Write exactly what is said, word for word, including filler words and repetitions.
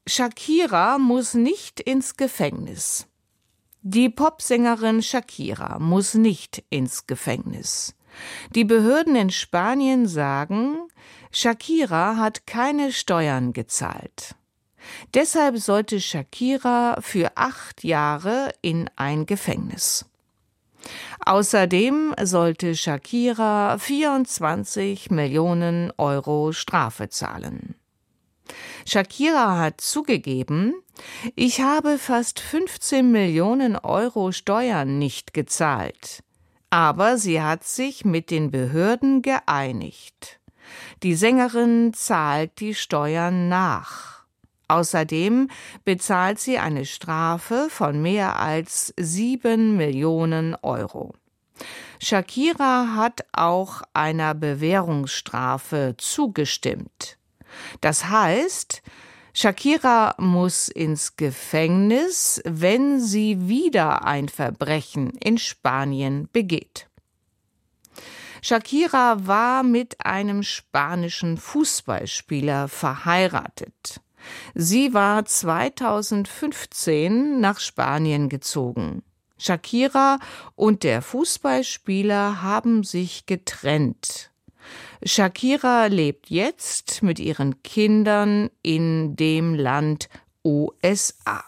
Shakira muss nicht ins Gefängnis. Die Popsängerin Shakira muss nicht ins Gefängnis. Die Behörden in Spanien sagen, Shakira hat keine Steuern gezahlt. Deshalb sollte Shakira für acht Jahre in ein Gefängnis. Außerdem sollte Shakira vierundzwanzig Millionen Euro Strafe zahlen. Shakira hat zugegeben, ich habe fast fünfzehn Millionen Euro Steuern nicht gezahlt. Aber sie hat sich mit den Behörden geeinigt. Die Sängerin zahlt die Steuern nach. Außerdem bezahlt sie eine Strafe von mehr als sieben Millionen Euro. Shakira hat auch einer Bewährungsstrafe zugestimmt. Das heißt, Shakira muss ins Gefängnis, wenn sie wieder ein Verbrechen in Spanien begeht. Shakira war mit einem spanischen Fußballspieler verheiratet. Sie war zweitausendfünfzehn nach Spanien gezogen. Shakira und der Fußballspieler haben sich getrennt. Shakira lebt jetzt mit ihren Kindern in dem Land U S A.